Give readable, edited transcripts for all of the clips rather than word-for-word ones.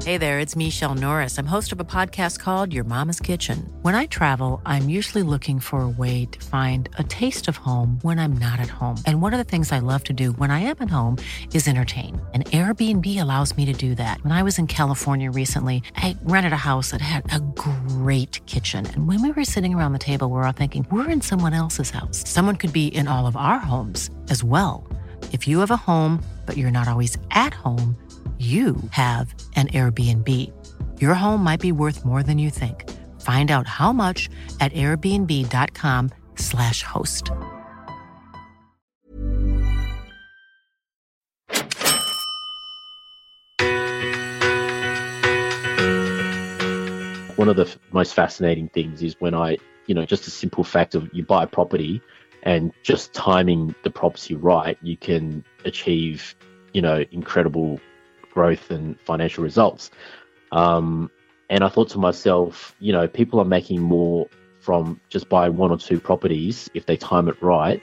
Hey there, it's Michelle Norris. I'm host of a podcast called Your Mama's Kitchen. When I travel, I'm usually looking for a way to find a taste of home when I'm not at home. And one of the things I love to do when I am at home is entertain. And Airbnb allows me to do that. When I was in California recently, I rented a house that had a great kitchen. And when we were sitting around the table, we were all thinking, we're in someone else's house. Someone could be in all of our homes as well. If you have a home, but you're not always at home, you have an Airbnb. Your home might be worth more than you think. Find out how much at airbnb.com/host. One of the most fascinating things is when just a simple fact of you buy a property and just timing the property right, you can achieve, incredible growth and financial results. And I thought to myself, people are making more from just buying one or two properties if they time it right.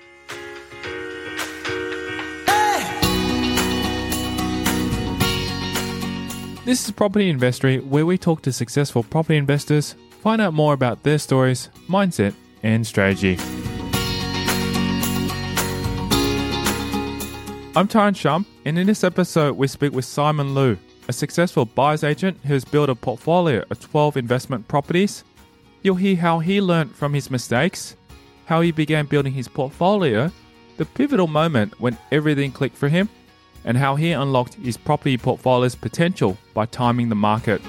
This is Property Investory, where we talk to successful property investors, find out more about their stories, mindset, and strategy. I'm Tyron Shump, and in this episode, we speak with Simon Liu, a successful buyer's agent who has built a portfolio of 12 investment properties. You'll hear how he learned from his mistakes, how he began building his portfolio, the pivotal moment when everything clicked for him, and how he unlocked his property portfolio's potential by timing the market.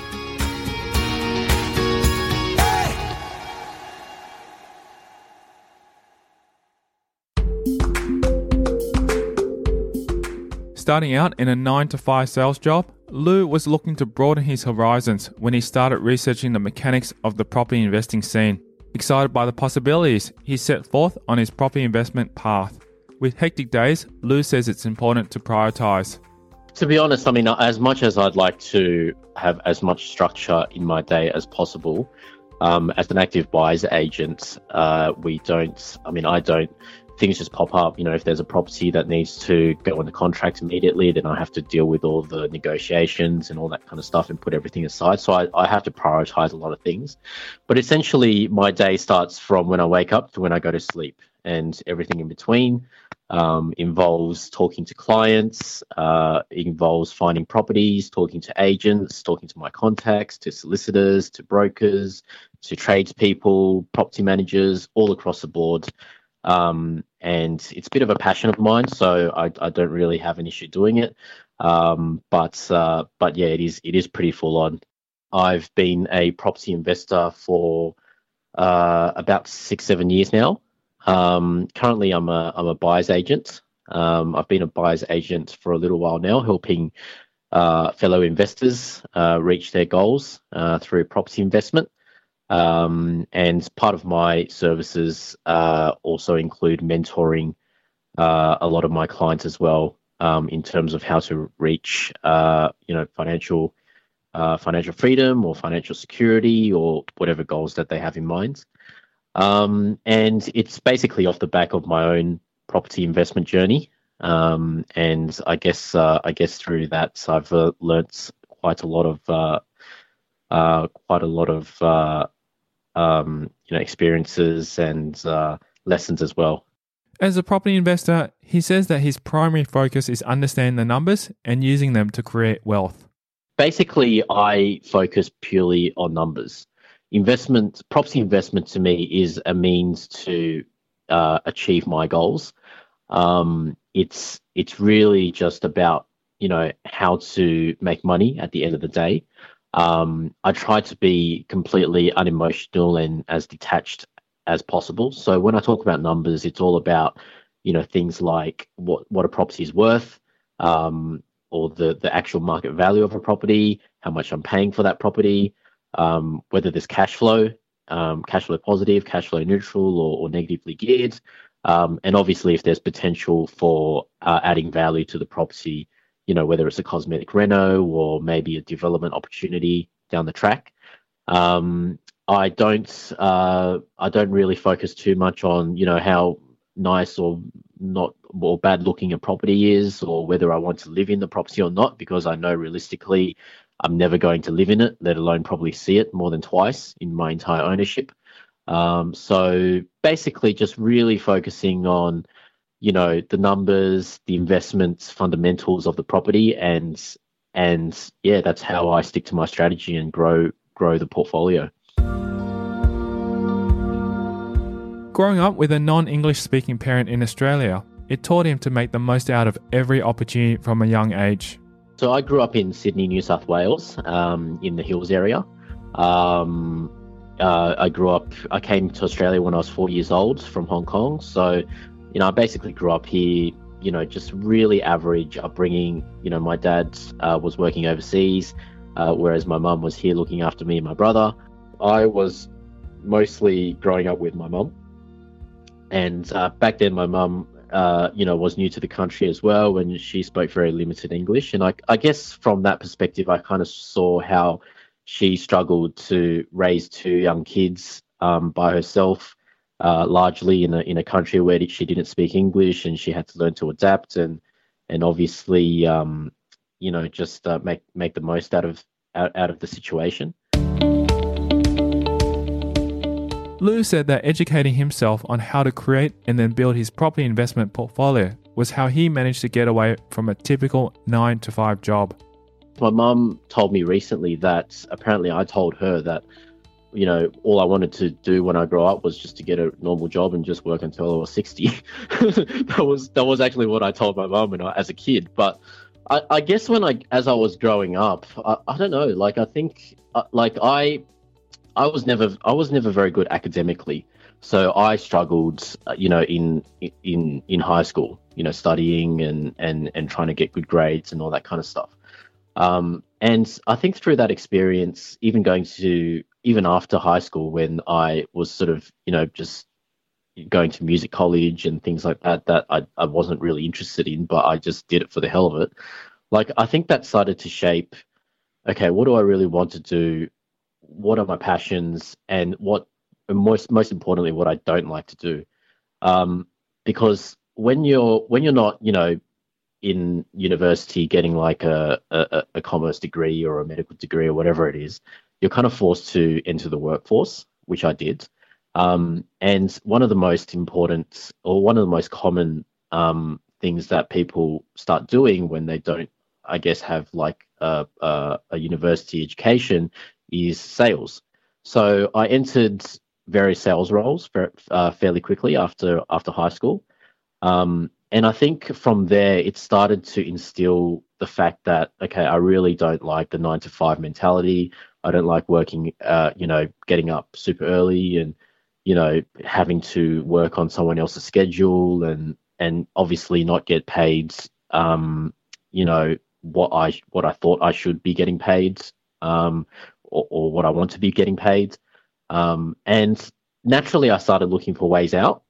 Starting out in a 9-to-5 sales job, Liu was looking to broaden his horizons when he started researching the mechanics of the property investing scene. Excited by the possibilities, he set forth on his property investment path. With hectic days, Liu says it's important to prioritize. To be honest, as much as I'd like to have as much structure in my day as possible, as an active buyer's agent, I don't. Things just pop up. If there's a property that needs to go on the contract immediately, then I have to deal with all the negotiations and all that kind of stuff and put everything aside. So I have to prioritize a lot of things. But essentially, my day starts from when I wake up to when I go to sleep, and everything in between involves talking to clients, involves finding properties, talking to agents, talking to my contacts, to solicitors, to brokers, to tradespeople, property managers, all across the board. And it's a bit of a passion of mine, so I don't really have an issue doing it. But yeah, it is pretty full on. I've been a property investor for about 6-7 years now. Currently, I'm a buyer's agent. I've been a buyer's agent for a little while now, helping fellow investors reach their goals through property investment. And part of my services also include mentoring a lot of my clients as well, in terms of how to reach financial freedom or financial security or whatever goals that they have in mind. And it's basically off the back of my own property investment journey. And I guess through that I've learnt quite a lot of experiences and lessons as well. As a property investor, he says that his primary focus is understanding the numbers and using them to create wealth. Basically, I focus purely on numbers. Property investment to me is a means to achieve my goals. It's really just about, how to make money at the end of the day. I try to be completely unemotional and as detached as possible. So when I talk about numbers, it's all about, things like what a property is worth, or the actual market value of a property, how much I'm paying for that property, whether there's cash flow positive, cash flow neutral, or negatively geared. And obviously if there's potential for adding value to the property, whether it's a cosmetic reno or maybe a development opportunity down the track. I don't really focus too much on, how nice or not or bad looking a property is, or whether I want to live in the property or not, because I know realistically I'm never going to live in it, let alone probably see it more than twice in my entire ownership. So basically just really focusing on, the numbers, the investments, fundamentals of the property, and yeah, that's how I stick to my strategy and grow the portfolio. Growing up with a non-English speaking parent in Australia, it taught him to make the most out of every opportunity from a young age. So I grew up in Sydney, New South Wales, in the hills area. I came to Australia when I was 4 years old from Hong Kong. So, I basically grew up here, just really average upbringing. My dad was working overseas, whereas my mum was here looking after me and my brother. I was mostly growing up with my mum. And back then my mum, was new to the country as well, and she spoke very limited English. And I guess from that perspective, I kind of saw how she struggled to raise two young kids by herself, largely in a country where she didn't speak English, and she had to learn to adapt and obviously, just make the most out of the situation. Lou said that educating himself on how to create and then build his property investment portfolio was how he managed to get away from a typical 9-to-5 job. My mum told me recently that apparently I told her that, all I wanted to do when I grow up was just to get a normal job and just work until I was 60. That was actually what I told my mum as a kid. But I guess as I was growing up, I don't know, I think I was never very good academically, so I struggled, in high school, studying and trying to get good grades and all that kind of stuff. And I think through that experience, even after high school, when I was sort of, just going to music college and things like that I wasn't really interested in, but I just did it for the hell of it. I think that started to shape, okay, what do I really want to do? What are my passions, and most importantly, what I don't like to do? Because when you're not, in university getting a commerce degree or a medical degree or whatever it is, you're kind of forced to enter the workforce, which I did. And one of the most important, or one of the most common things that people start doing when they don't, I guess, have a university education is sales. So I entered various sales roles fairly quickly after high school. And I think from there, it started to instill the fact that, okay, I really don't like the 9-to-5 mentality. I don't like working, getting up super early and, having to work on someone else's schedule and obviously not get paid, what I thought I should be getting paid, or what I want to be getting paid. And naturally I started looking for ways out,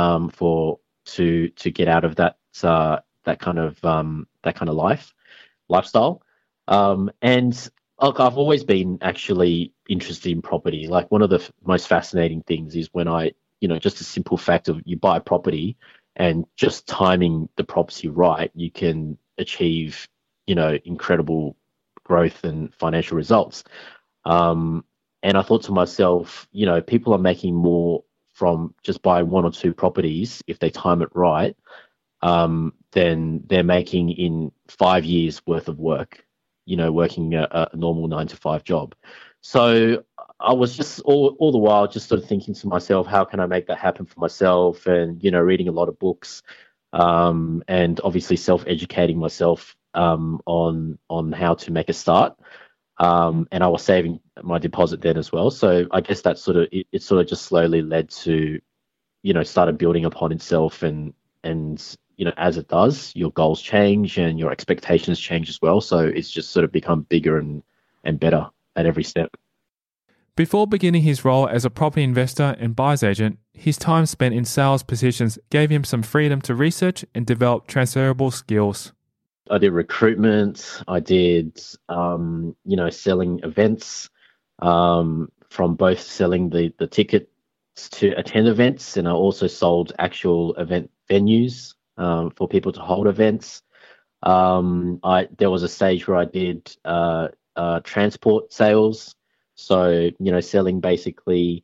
to get out of that kind of lifestyle. And I've always been actually interested in property. One of the most fascinating things is when just a simple fact of you buy a property and just timing the property right, you can achieve, incredible growth and financial results. And I thought to myself, people are making more from just buying one or two properties if they time it right, then they're making in 5 years worth of work, working a normal 9-to-5 job. So I was just all the while just sort of thinking to myself, how can I make that happen for myself? And, reading a lot of books, and obviously self-educating myself, on how to make a start. And I was saving my deposit then as well. So I guess that it sort of just slowly led to, started building upon itself, and as it does, your goals change and your expectations change as well. So it's just sort of become bigger and better at every step. Before beginning his role as a property investor and buyer's agent, his time spent in sales positions gave him some freedom to research and develop transferable skills. I did recruitment. I did, selling events, from both selling the tickets to attend events, and I also sold actual event venues for people to hold events. There was a stage where I did transport sales. So, selling basically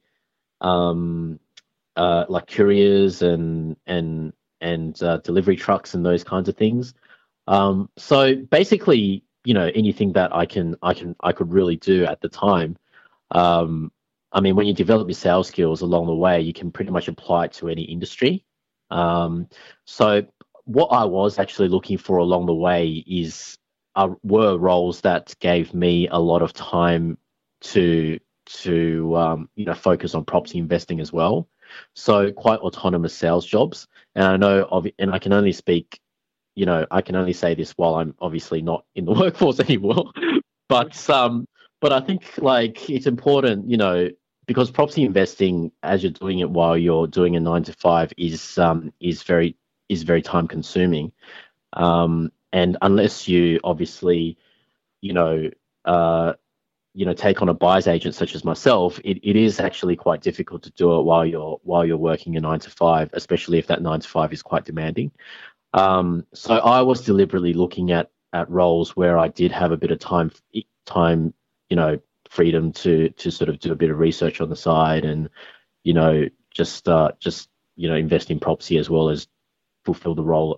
like couriers and delivery trucks and those kinds of things. So basically, anything that I could really do at the time. I mean, when you develop your sales skills along the way, you can pretty much apply it to any industry. So what I was actually looking for along the way were roles that gave me a lot of time to focus on property investing as well. So quite autonomous sales jobs. And I know, and I can only speak, I can only say this while I'm obviously not in the workforce anymore. But I think like it's important, because property investing, as you're doing it while you're doing a 9 to 5, is very time consuming. And unless you obviously, take on a buyer's agent such as myself, it is actually quite difficult to do it while you're working a 9 to 5, especially if that 9 to 5 is quite demanding. So I was deliberately looking at roles where I did have a bit of time, freedom to sort of do a bit of research on the side and, just invest in property as well as fulfill the role.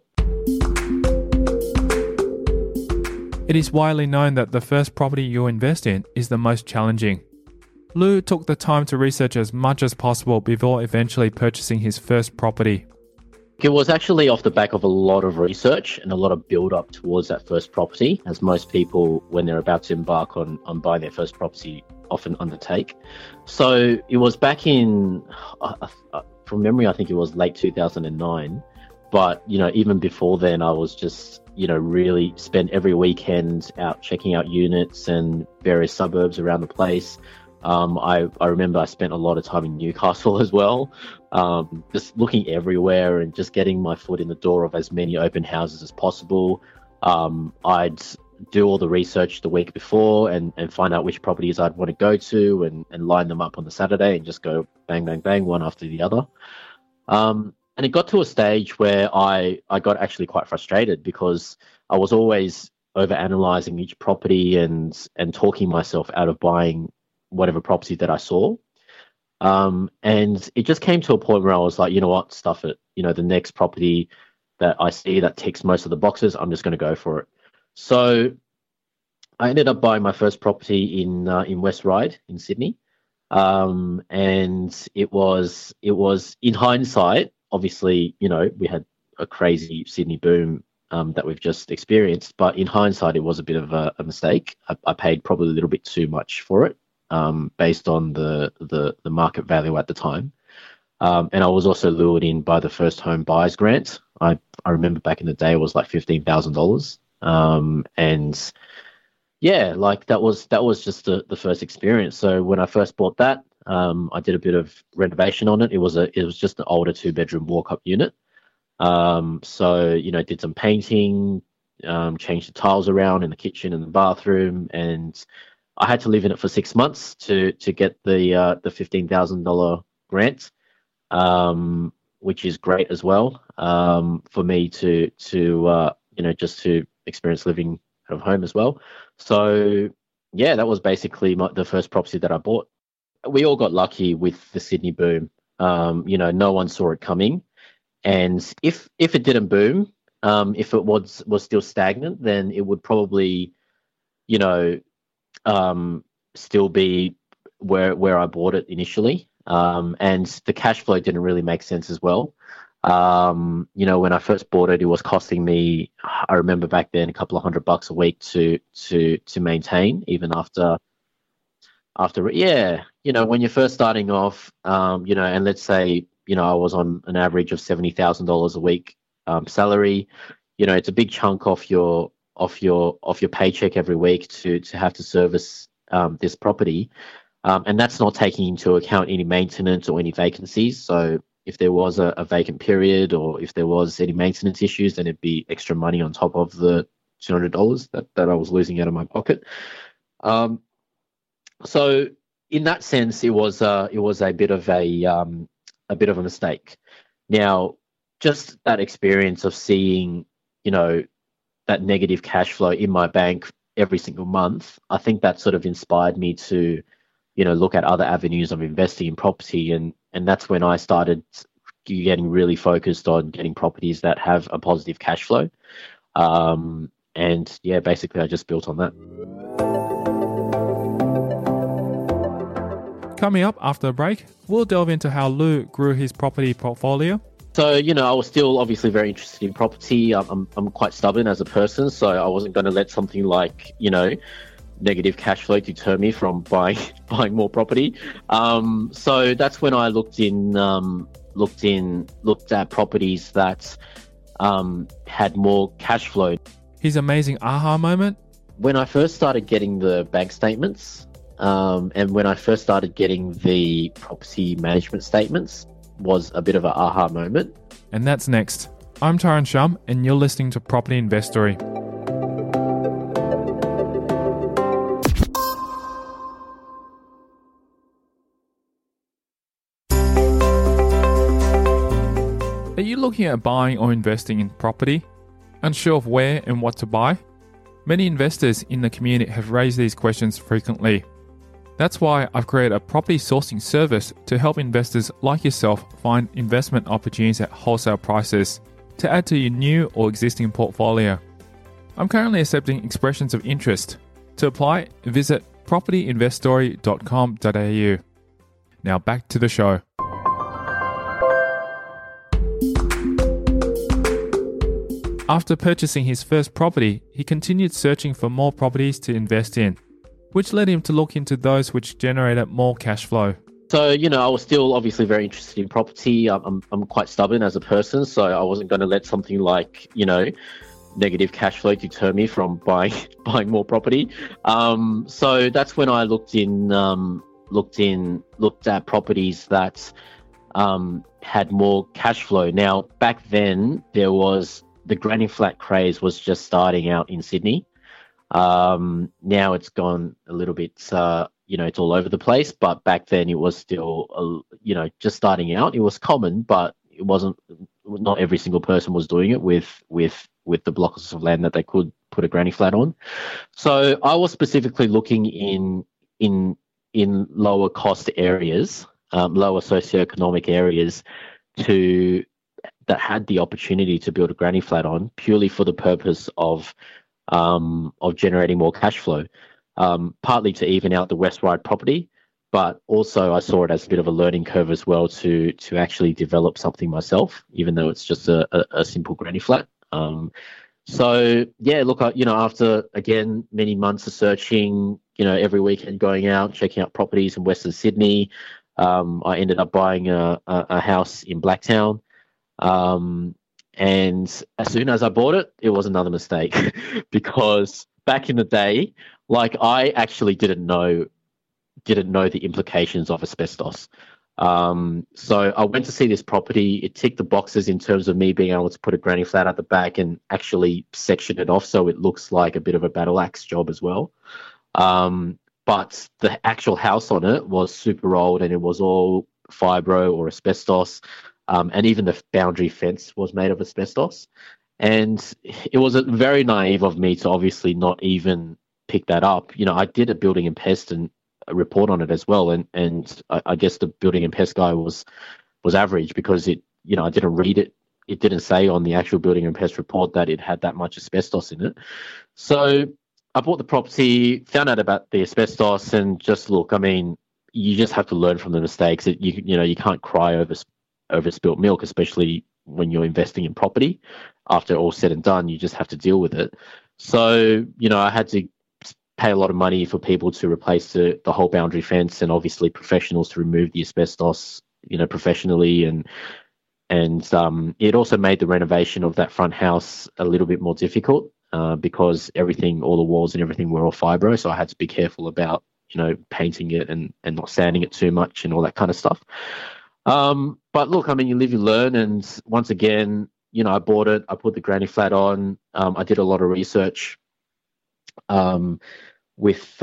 It is widely known that the first property you invest in is the most challenging. Lou took the time to research as much as possible before eventually purchasing his first property. It was actually off the back of a lot of research and a lot of build-up towards that first property, as most people, when they're about to embark on buying their first property, often undertake. So it was back in, from memory, I think it was late 2009. But, even before then, I was just, really spent every weekend out checking out units and various suburbs around the place. I remember I spent a lot of time in Newcastle as well, just looking everywhere and just getting my foot in the door of as many open houses as possible. I'd do all the research the week before and find out which properties I'd want to go to and line them up on the Saturday and just go bang, bang, bang, one after the other. And it got to a stage where I got actually quite frustrated because I was always overanalyzing each property and talking myself out of buying whatever property that I saw. And it just came to a point where I was like, you know what, stuff it. The next property that I see that ticks most of the boxes, I'm just going to go for it. So I ended up buying my first property in West Ryde in Sydney. And it was in hindsight, obviously, we had a crazy Sydney boom that we've just experienced, but in hindsight, it was a bit of a mistake. I paid probably a little bit too much for it, based on the market value at the time. And I was also lured in by the first home buyers grant. I remember back in the day, it was like $15,000. And yeah, like that was just the first experience. So when I first bought that, I did a bit of renovation on it. It was just an older 2-bedroom walk-up unit. So, did some painting, changed the tiles around in the kitchen and the bathroom, and I had to live in it for 6 months to get the $15,000 grant, which is great as well, for me to just to experience living out of home as well. So yeah, that was basically the first property that I bought. We all got lucky with the Sydney boom. No one saw it coming. And if it didn't boom, if it was still stagnant, then it would probably, still be where I bought it initially. And the cash flow didn't really make sense as well. When I first bought it, it was costing me, I remember back then, a couple of $100 a week to maintain, even after, when you're first starting off, and let's say, I was on an average of $70,000 a week, salary, it's a big chunk off your paycheck every week to have to service, this property. And that's not taking into account any maintenance or any vacancies. So if there was a vacant period or if there was any maintenance issues, then it'd be extra money on top of the $200 that I was losing out of my pocket. So in that sense, it was a bit of a mistake. Now, just that experience of seeing, that negative cash flow in my bank every single month, I think that sort of inspired me to, look at other avenues of investing in property. And that's when I started getting really focused on getting properties that have a positive cash flow. And yeah, basically I just built on that. Coming up after the break, we'll delve into how Lou grew his property portfolio. So, I was still obviously very interested in property. I'm quite stubborn as a person, so I wasn't going to let something like, negative cash flow deter me from buying more property. So that's when I looked at properties that had more cash flow. His amazing aha moment? When I first started getting the bank statements, and when I first started getting the property management statements, was a bit of an aha moment. And that's next. I'm Tyron Shum, and you're listening to Property Investory. Are you looking at buying or investing in property? Unsure of where and what to buy? Many investors in the community have raised these questions frequently. That's why I've created a property sourcing service to help investors like yourself find investment opportunities at wholesale prices to add to your new or existing portfolio. I'm currently accepting expressions of interest. To apply, visit propertyinveststory.com.au. Now back to the show. After purchasing his first property, he continued searching for more properties to invest in, which led him to look into those which generated more cash flow. So, I was still obviously very interested in property. I'm quite stubborn as a person, so I wasn't going to let something like, negative cash flow deter me from buying more property. So that's when I looked at properties that had more cash flow. Now, back then, the granny flat craze was just starting out in Sydney. Now it's gone a little bit, it's all over the place, but back then it was still, just starting out. It was common, but not every single person was doing it with the blocks of land that they could put a granny flat on. So I was specifically looking in lower cost areas, lower socioeconomic areas that had the opportunity to build a granny flat on, purely for the purpose of generating more cash flow, partly to even out the West Ryde property, but also I saw it as a bit of a learning curve as well to actually develop something myself, even though it's just a simple granny flat. So yeah, look, after again many months of searching, every weekend going out checking out properties in Western Sydney, I ended up buying a house in Blacktown. And as soon as I bought it, it was another mistake because back in the day, I actually didn't know the implications of asbestos. So I went to see this property. It ticked the boxes in terms of me being able to put a granny flat at the back and actually section it off so it looks like a bit of a battle axe job as well. But the actual house on it was super old and it was all fibro or asbestos. And even the boundary fence was made of asbestos. And it was very naive of me to obviously not even pick that up. I did a building and pest and a report on it as well. And I guess the building and pest guy was average because I didn't read it. It didn't say on the actual building and pest report that it had that much asbestos in it. So I bought the property, found out about the asbestos and just look, you just have to learn from the mistakes. You can't cry over spilt milk, especially when you're investing in property. After all said and done, you just have to deal with it. So, I had to pay a lot of money for people to replace the whole boundary fence and obviously professionals to remove the asbestos, professionally. And it also made the renovation of that front house a little bit more difficult because all the walls and everything were all fibro. So I had to be careful about, painting it and not sanding it too much and all that kind of stuff. But look, you live, you learn. And once again, I bought it, I put the granny flat on. I did a lot of research, with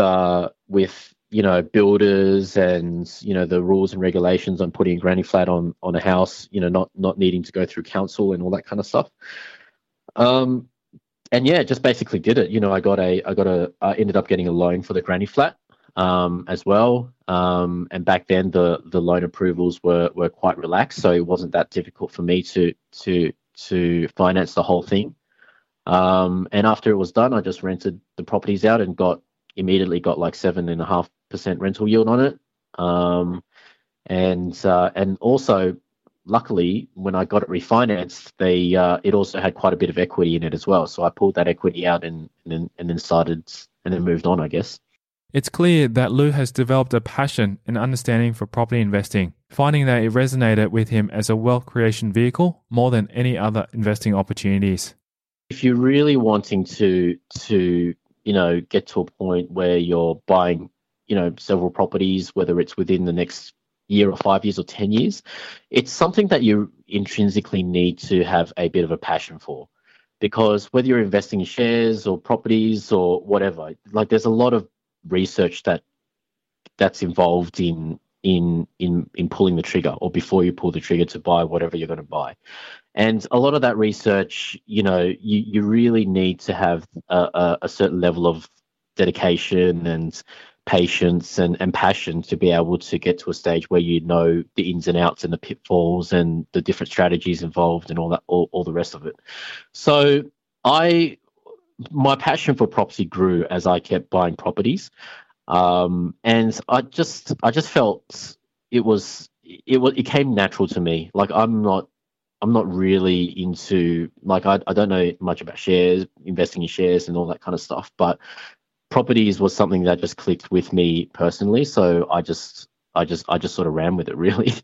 builders and, the rules and regulations on putting a granny flat on a house, not needing to go through council and all that kind of stuff. and yeah, just basically did it. I ended up getting a loan for the granny flat as well. And back then the loan approvals were quite relaxed, so it wasn't that difficult for me to finance the whole thing. And after it was done, I just rented the properties out and immediately got like 7.5% rental yield on it. And also, luckily, when I got it refinanced, it also had quite a bit of equity in it as well. So I pulled that equity out and then moved on, I guess. It's clear that Lou has developed a passion and understanding for property investing, finding that it resonated with him as a wealth creation vehicle more than any other investing opportunities. If you're really wanting to get to a point where you're buying, several properties, whether it's within the next year or 5 years or 10 years, it's something that you intrinsically need to have a bit of a passion for. Because whether you're investing in shares or properties or whatever, like there's a lot of research that's involved in pulling the trigger, or before you pull the trigger to buy whatever you're going to buy. And a lot of that research, you really need to have a certain level of dedication and patience and passion to be able to get to a stage where you know the ins and outs and the pitfalls and the different strategies involved and all the rest of it. So my passion for property grew as I kept buying properties, and I just felt it came natural to me. Like I'm not really into, like I don't know much about shares, investing in shares and all that kind of stuff, but properties was something that just clicked with me personally. So I just sort of ran with it, really.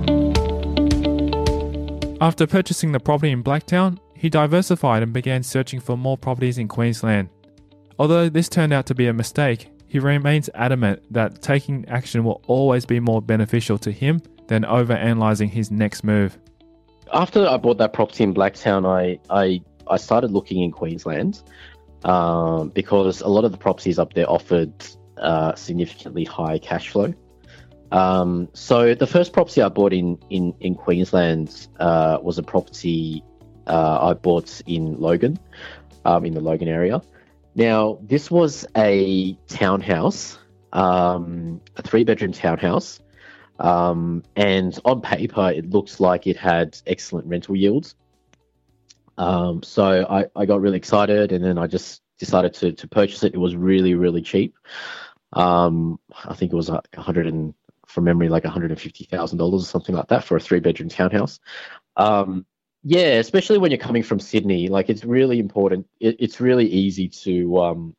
After purchasing the property in Blacktown, he diversified and began searching for more properties in Queensland. Although this turned out to be a mistake, he remains adamant that taking action will always be more beneficial to him than overanalyzing his next move. After I bought that property in Blacktown, I started looking in Queensland because a lot of the properties up there offered significantly high cash flow. So the first property I bought in Queensland was a property I bought in Logan, in the Logan area. Now, this was a townhouse, a 3-bedroom townhouse. And on paper, it looks like it had excellent rental yields. So I got really excited, and then I just decided to purchase it. It was really, really cheap. I think it was from memory, like $150,000 or something like that for a 3-bedroom townhouse. Yeah, especially when you're coming from Sydney, like it's really important. It's really easy to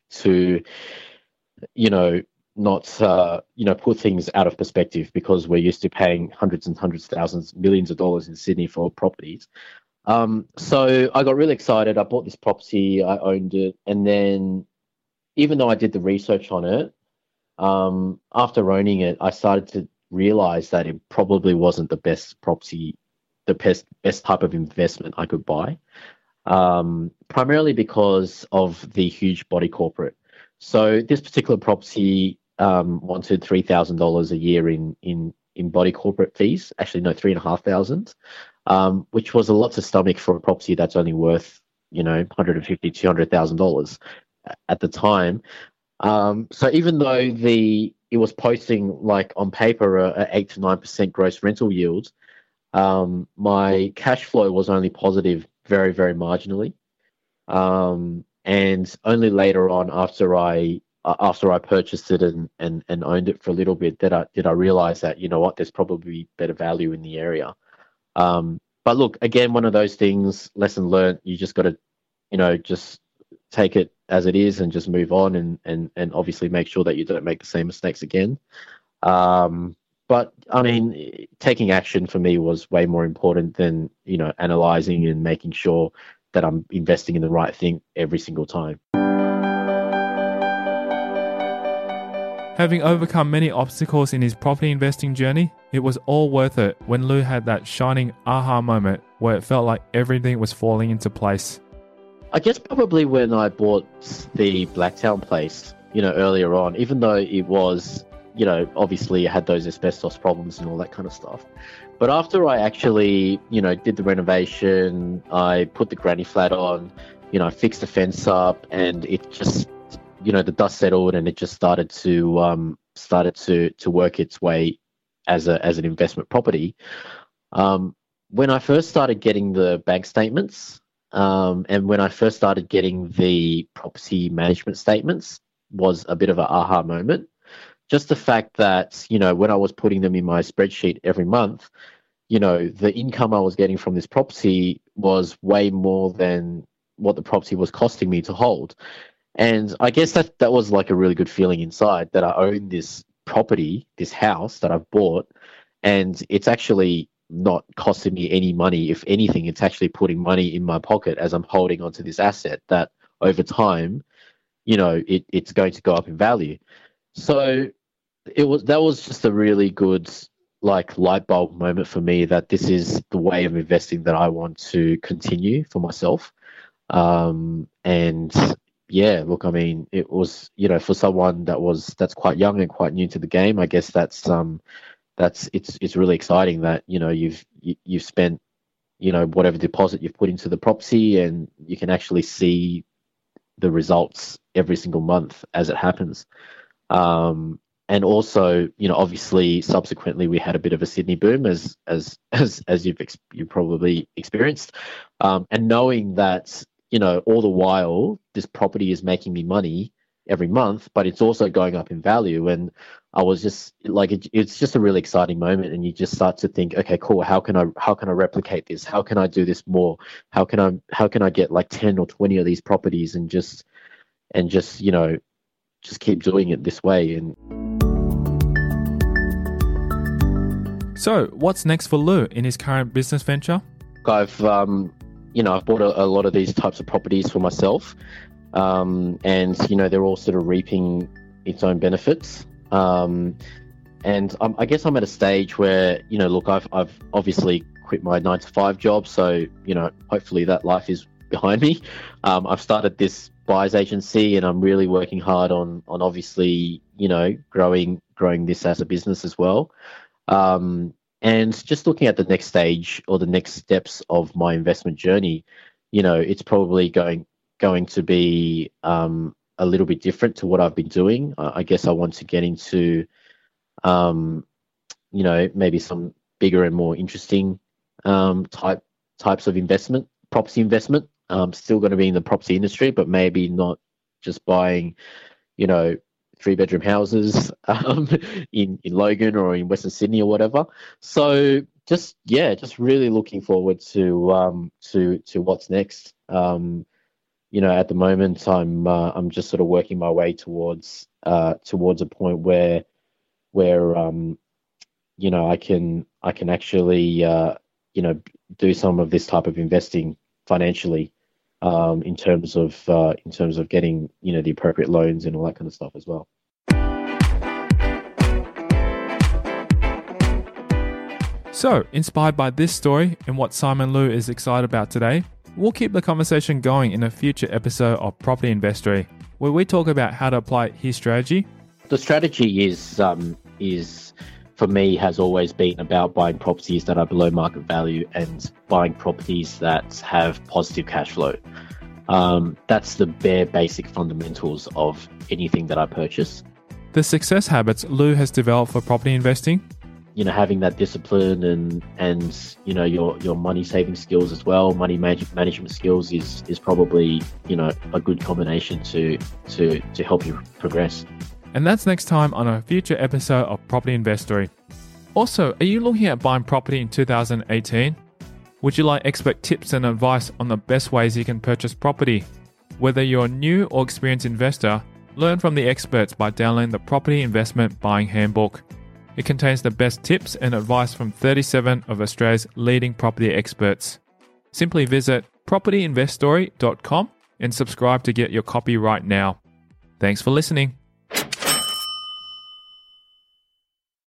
not put things out of perspective, because we're used to paying hundreds and hundreds of thousands, millions of dollars in Sydney for properties. So I got really excited. I bought this property, I owned it, and then even though I did the research on it, after owning it, I started to realize that it probably wasn't the best property, the best type of investment I could buy, primarily because of the huge body corporate. So this particular property wanted $3,000 a year in body corporate fees. Actually, no, $3,500, which was a lot to stomach for a property that's only worth, $150,000, $200,000 at the time. So even though it was posting, like on paper, a 8 to 9% gross rental yield, my cash flow was only positive very, very marginally. And only later on, after I purchased it and owned it for a little bit, did I realize that, there's probably better value in the area. But look, again, one of those things, lesson learned. You just got to, just take it as it is and just move on, and obviously make sure that you don't make the same mistakes again. But I mean, taking action for me was way more important than, analyzing and making sure that I'm investing in the right thing every single time. Having overcome many obstacles in his property investing journey, it was all worth it when Lou had that shining aha moment where it felt like everything was falling into place. I guess probably when I bought the Blacktown place, earlier on, even though it was, obviously I had those asbestos problems and all that kind of stuff. But after I actually, did the renovation, I put the granny flat on, I fixed the fence up, and it just, the dust settled, and it just started to work its way as an investment property. When I first started getting the bank statements, and when I first started getting the property management statements, was a bit of an aha moment. Just the fact that, when I was putting them in my spreadsheet every month, the income I was getting from this property was way more than what the property was costing me to hold. And I guess that was like a really good feeling inside, that I own this property, this house that I've bought, and it's actually not costing me any money. If anything, it's actually putting money in my pocket as I'm holding onto this asset that over time, it's going to go up in value. So that was just a really good light bulb moment for me, that this is the way of investing that I want to continue for myself. And yeah, look, I mean, it was, for someone that's quite young and quite new to the game, I guess it's really exciting that, you've spent, whatever deposit you've put into the property, and you can actually see the results every single month as it happens. And also, obviously, subsequently, we had a bit of a Sydney boom, as you've probably experienced, and knowing that, all the while this property is making me money every month, but it's also going up in value. And I was just like, it's just a really exciting moment, and you just start to think, okay, cool. How can I replicate this? How can I do this more? How can I get like 10 or 20 of these properties and just keep doing it this way? And so, what's next for Lou in his current business venture? I've bought a lot of these types of properties for myself, and they're all sort of reaping its own benefits. And I guess I'm at a stage where, look, I've obviously quit my 9-to-5 job, so hopefully that life is behind me. I've started this buyer's agency, and I'm really working hard on obviously growing this as a business as well. And just looking at the next stage or the next steps of my investment journey, it's probably going to be a little bit different to what I've been doing. I guess I want to get into, maybe some bigger and more interesting types of investment, property investment. Still going to be in the property industry, but maybe not just buying, 3-bedroom houses in Logan or in Western Sydney or whatever. So just really looking forward to what's next. At the moment, I'm just sort of working my way towards a point where I can actually do some of this type of investing financially, in terms of getting the appropriate loans and all that kind of stuff as well. So, inspired by this story and what Simon Lou is excited about today, we'll keep the conversation going in a future episode of Property Investory, where we talk about how to apply his strategy. The strategy is for me has always been about buying properties that are below market value and buying properties that have positive cash flow. That's the bare basic fundamentals of anything that I purchase. The success habits Lou has developed for property investing, having that discipline and your money saving skills as well, money management skills is probably a good combination to help you progress. And that's next time on a future episode of Property Investory. Also, are you looking at buying property in 2018? Would you like expert tips and advice on the best ways you can purchase property? Whether you're a new or experienced investor, learn from the experts by downloading the Property Investment Buying Handbook. It contains the best tips and advice from 37 of Australia's leading property experts. Simply visit propertyinvestory.com and subscribe to get your copy right now. Thanks for listening.